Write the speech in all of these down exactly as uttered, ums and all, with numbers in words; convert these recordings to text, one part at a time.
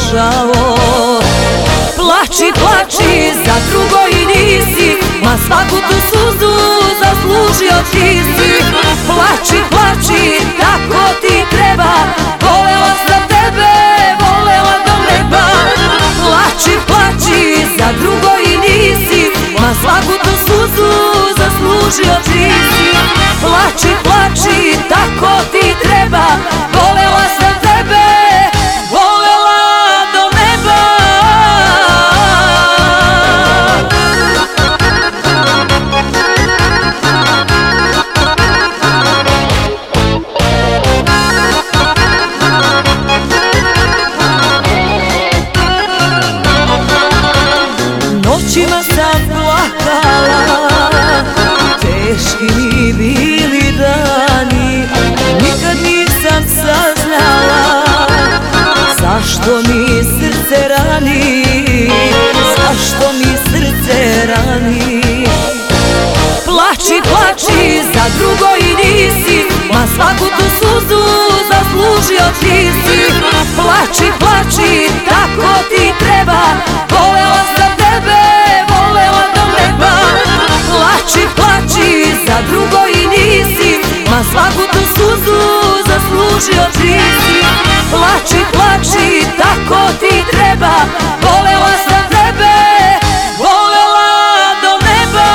žao. Plači, plači za drugo i nisi, ma svaku tu suzu zaslužio ti si. Plači, plači, tako ti treba, volela sam tebe, volela do neba. Plači, plači za drugo i nisi, ma svaku tu suzu zaslužio ti si. Plači, plači, tako ti treba, volela sam tebe, volela do neba. Noćima sam plakala, teški mi bili dani, nikad nisam saznala zašto mi srce rani, zašto mi srce rani. Plači, plači za drugo i nisi, ma svaku tu suzu zaslužio ti si. Plači, plači, tako ti treba, volela sam tebe, volela do neba. Plači, plači za drugo i nisi, ma svaku tu suzu zaslužio ti si. Plači, plači, tako ti treba, volela sam tebe, volela do neba.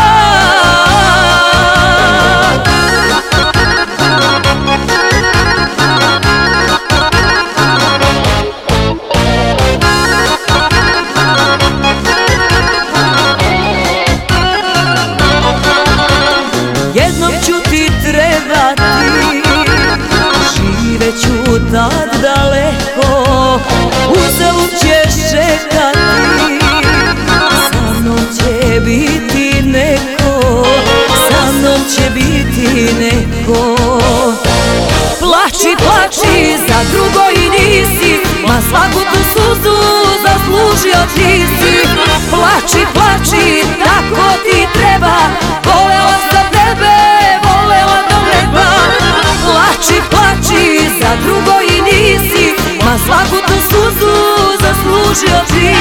Jednom ću ti trebati, živeću tad daleko, uzalud ćeš čekati, sa mnom će biti neko, sa mnom će biti neko. Plači, plači za drugo i nisi, ma svaku tu suzu zaslužio ti si. Plači, plači, tako ti treba, volela sam tebe, volela do neba. Plači, plači za drugo i nisi, ma svaku tu suzu zaslužio ti